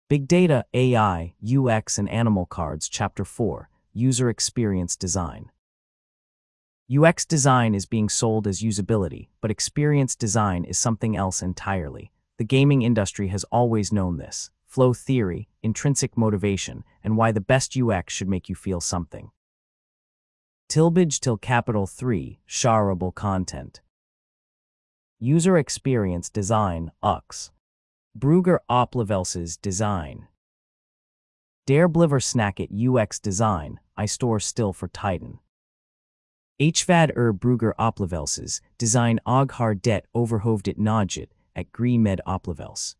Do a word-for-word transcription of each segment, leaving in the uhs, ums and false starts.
Big Data, A I, U X and Animal Cards, Chapter four, User Experience Design. U X design is being sold as usability, but experience design is something else entirely. The gaming industry has always known this. Flow theory, intrinsic motivation, and why the best U X should make you feel something. Tilbage till capital three, shareable content. User experience design, U X. Brugger Oplevelses design. Der Bliver Snacket U X design, I store still for Titan. Hvad er Brugger Oplevelses, design og har det overhovedet nodget at gre med Oplevels.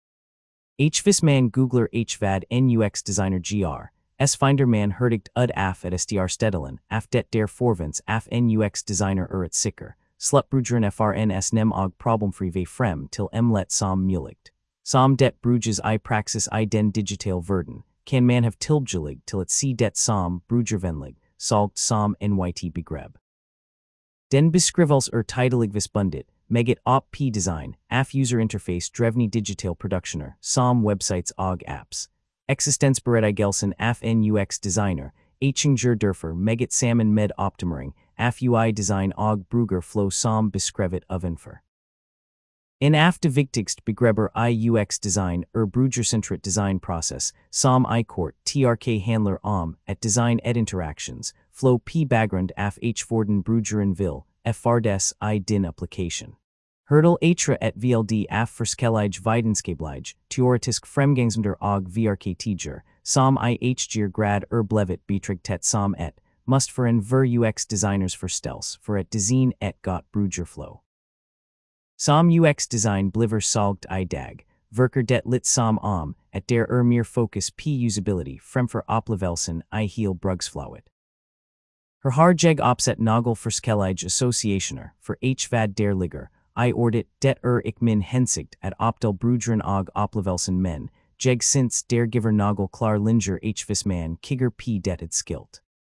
Hvis man Googler Hvad en U X designer gr, s finder man herdigt ud af at str stedelen, af det der forvents af en U X designer er et sikker, slutbrugeren frns nem og problemfri ve frem til emlet som muligt. Som det bruges I praxis I den digital verden, kan man have tilbgelig til at se det som brugervenlig, solgt som nyt begreb. Den beskrivels er titelig bundet, meget op p design, af user interface drevne digital productioner, som websites og apps. Existensberettigelsen af en U X designer, Echinger derfer meget sammen med optimering, af U I design og Brugger flow som beskrevet ovenfor. En af de vigtigst begreber I U X design er brugercentret design process, som I kort trk handler om, at design et interactions, flow p baggrund af h vorden brugeren vil, fardes I din application. Hurdle atra et vld af forskellige videnskabelige, teoretisk fremgangsmetoder og vrktiger, som I hgr grad er blevet betragtet som et, must for en ver U X designers forstels, for et design et godt brugerflow. Som U X design bliver solgt I dag, verker det lit som om, at der er mere focus p usability fremfor oplevelsen I heel brugsflowet. Her har jeg opsat nogel forskellige associationer, for hvad der ligger, I ordet det er ik min hensigt at opdel brugeren og oplevelsen men, jeg sinds der giver nogel klar linger hvis man kigger p det et skilt.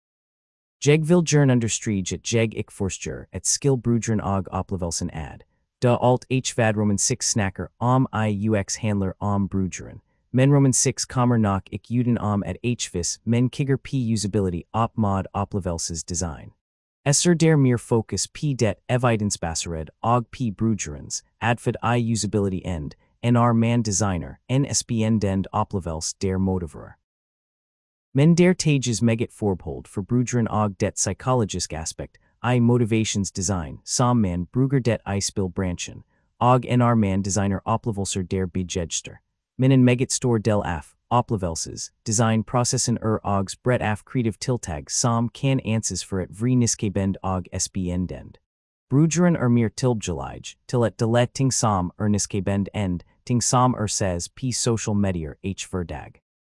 Jeg vil gern understrige at jeg ik forstjer at skill brugeren og oplevelsen ad. Da alt hvad Roman six snacker om I U X handler om brugeren, men Roman six kommer nok ik uden om at hvis men kigger p usability op mod oplevelses design. Esser der mere focus p det evidensbasered og p brugerens, adfed I usability end, nr man designer, nsbn dend oplevels der motiverer. Men der tages meget forbehold for brugeren og det psychologisk aspekt, I motivations design, som man Brugger det I spil branchen, og nr man designer oplevelser der bejedster. Men en meget stor del af, oplevelses, design processen er ogs bret af creative tiltag som kan anses for et vri niskebend og sbn dend. Brugeren er mere tilbgelig, til at delet ting som er niskebend end, ting som er ses p social medier h verdag.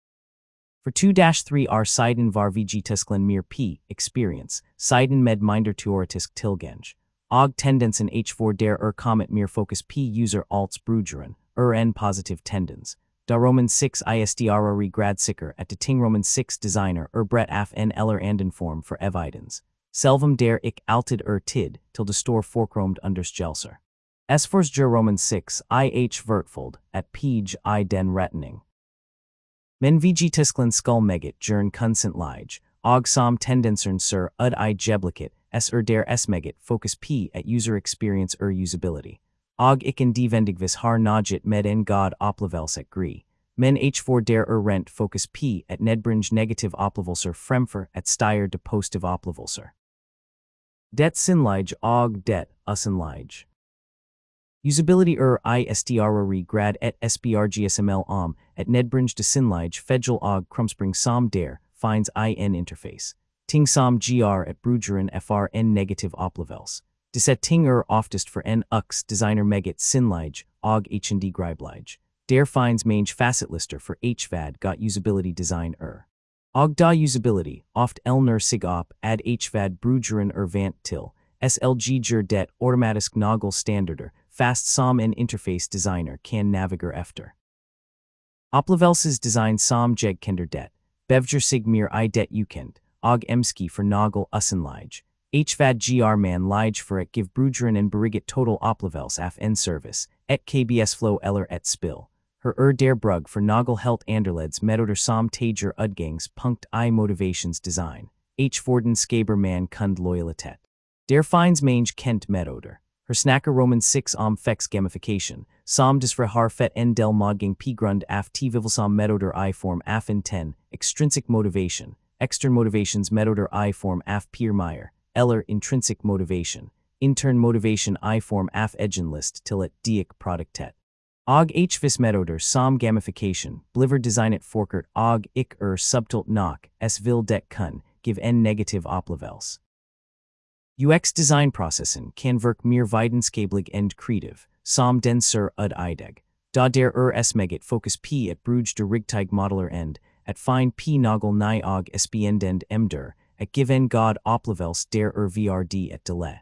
For two dash three are siden var vgtisklen mere p, experience, siden med minder teoretisk tilgenge. Og tendensen h for der er kommet mere focus p user alts brugeren, er en positive tendens. Da Roman six istr grad sikker at de ting Roman six designer er bret af en eller anden form for evidens. Selvum der ik altid er tid, til de store forkromed undersgelser. Esfors ger Roman six ih vertfold, at page I den retning. Men vgtisklen skull meget gern consent lige, og som tendensern sur ud I jebliket, s er der s meget focus p at user experience er usability. Og ikken divendigvis har nodget med en god oplevels at gre, men h for der er rent focus p at nedbringe negative oplevelser fremfor at stier de positive oplevelser. Det sinlige og det usinlige. Usability er istrre grad et sbrgsml om at nedbringe de sinlige fedgel og krumspring som der finds in interface. Ting som gr at brugeren frn negative oplevels. Deset ting er oftest for en ux designer meget sinlige og hnd griblige. Der finds mange facetlister for hvad got usability design er. Og da usability, oft elner sig op ad hvad brugeren er vant til, slgger det automatisk nogel standarder, fast som en interface designer kan naviger efter. Oplevelses design som jeg kender det, bevger sig mere I det ukend, og emski for nogel usinlige. Hvad gr man lige for at give brugeren en beriget total oplevels af en service, et kbs flow eller et spill. her er der brug for Nagel helt anderleds metoder som tager udgangs punkt I motivations design, h vorden skaber man kund loyalitet. Der finds mange kent metoder. Her snacker Roman six om fex gamification, som desfra har fet en del modgang p grund af t vivelsom metoder I form af in ten, extrinsic motivation, extern motivations metoder I form af Piermeyer, eller intrinsic motivation, intern motivation I form af egenlist till et diek productet. Og hvis metoder som gamification, bliver designet forkert og ik er subtilt nok, s vil det kun, give en negative oplevels. U X design processen kan virke meer videnskabelig end creative, som den ser ud ideg. Da der er smeget focus p at bruge der rigtig modeler end, at find p nagel ny og spendend emder, at give en god oplevels der er vrd at delay.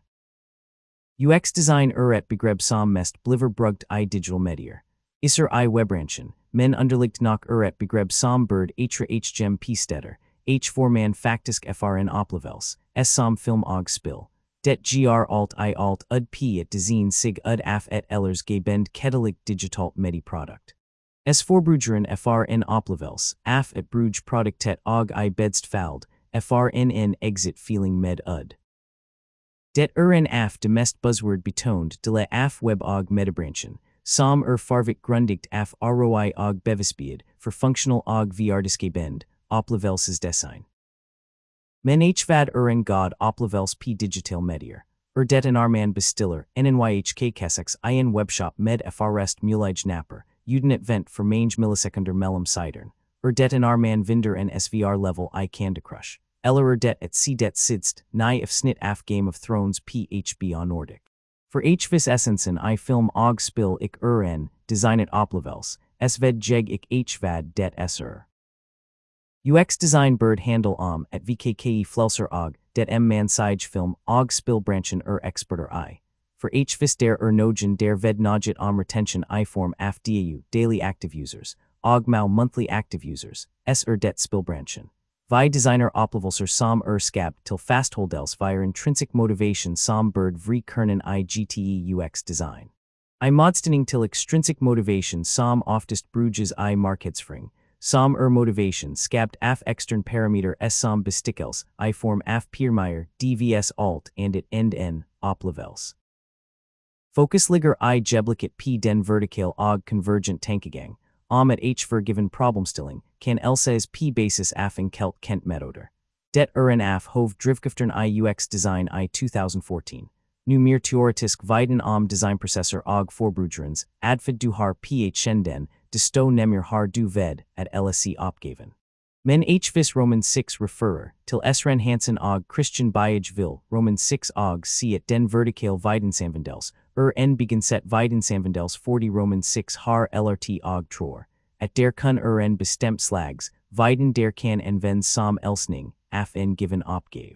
U X design er at begreb som mest bliver brugt I digital medier. Isser I webbranchen, men underligt nok er at begreb som bird atra hgem p-stetter, h for man faktisk frn oplevels, s som film og spil. Det gr alt I alt ud p at design sig ud af et ellers gebend kettelig digitalt medi product. S forbrugeren frn oplevels, af at bruge productet og I bedst fald, frnn exit feeling med ud. Det er en af de mest buzzword betoned de af web og medibranchen, som er farvik grundigt af roi og bevisbid for functional og vrdiskebend, oplevelses design. Men hvad er en god oplevels p digital medier, er det en arman bestiller, nnyhk kessex I en webshop med frst mulig napper, uden et vent for mange millisekunder mellem sidern, er det en arman vinder en svr level I Candy Crush, eller er det et c det sidst, ny of snit af Game of Thrones phb on Nordic. For hvis essensen I film og spil ik er en, designet oplevels, sved jeg ik hvad det er. U X design bird handle om at vkke flelser og, det m man sige film og spilbranchen er experter I. For hvis der er nogen der ved nogit om retention I form af dau daily active users, og mau monthly active users, s er det spilbranchen. Vi designer oplevelser som er skab til fastholdels via intrinsic motivation som bird vri kernen I gte U X design. I modstning til extrinsic motivation som oftest bruges I markedsføring, som er motivation skabt af extern parameter s som bestikkels, I form af Piermeyer, dvs alt and it end n, oplevels. Focus ligger I geblicate p den vertical og convergent tankegang, om at h for given problemstilling, kan elses p basis af en kelt kent metoder. Det er en af hov drivkræfterne I U X design I twenty fourteen. Nu mere teoretisk viden om designprocessor og forbrugeringens, adfærd du har ph den, de stå nemmer har du ved, at L S C opgaven. Men hvis Roman six referer, til Sren Hansen og Christian Bajaj vil, Roman six og c at den vertical vidensanvendels, er en beginset vidensanvendels forty Roman six har lrt og tror, at der kun er en bestemt slags, viden der kan anvendes som elsning, af en given opgave.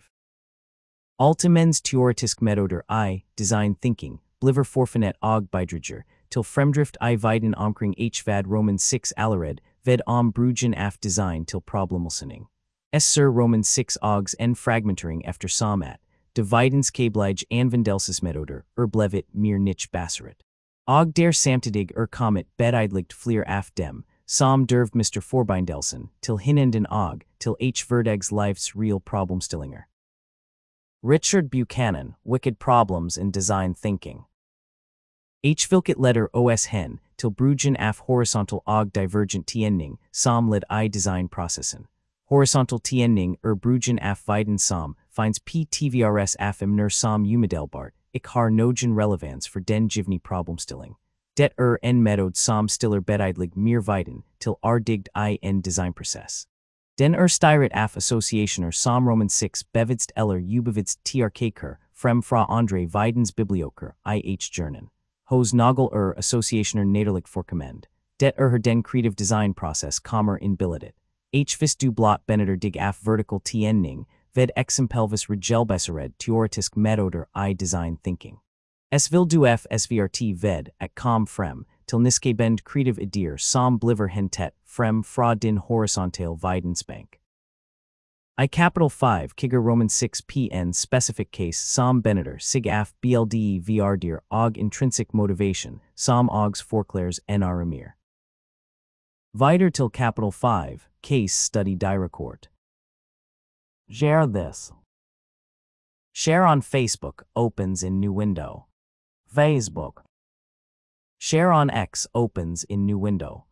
Altemens teoretisk metoder I, design thinking, bliver forfinet og bidriger, til fremdrift I viden omkring hvad Roman six allerede, ved om brugen af design til problemløsning. S sur Roman six ogs en fragmentering efter som at, de videnskabelige anvendelsesmetoder er blevet mere niche baseret. Og der samtidig er kommet beidligt flere af dem, som derv mister Forbindelsen, til hinanden og, til h verdegs life's real problemstillinger. Richard Buchanan, Wicked Problems in Design Thinking. H vilket letter os hen, til brugen af horizontal og divergent tjening, som led I design processen. Horizontal tjening er brugen af viden som, finds p tvrs af emner som umedelbart, ik har nogen relevans for den givne problemstilling. Det er en metode som stiller beidlig mere viden, til er digd I en designproces. Den er styret af associationer som Roman six bevidst eller ubevidst trkker, frem fra andre videns biblioker, I h journen. Hos nagel er associationer naderligt forkommend. Det er her den creative design process kommer in billedet. Hvis du blot benetter dig af vertical tjening, ved exempelvis regelbasered teoretisk metoder I design thinking. S vil du f svrt ved at kom frem, til niskebend creative idéer som bliver hentet frem fra din horizontal vidensbank. I capital five kigger Roman six pn specific case som benetter sig af blde vrdir og intrinsic motivation som ogs forklares nr emir. Weiter till capital five, case study die record. Share this. Share on Facebook opens in new window. Facebook. Share on X opens in new window.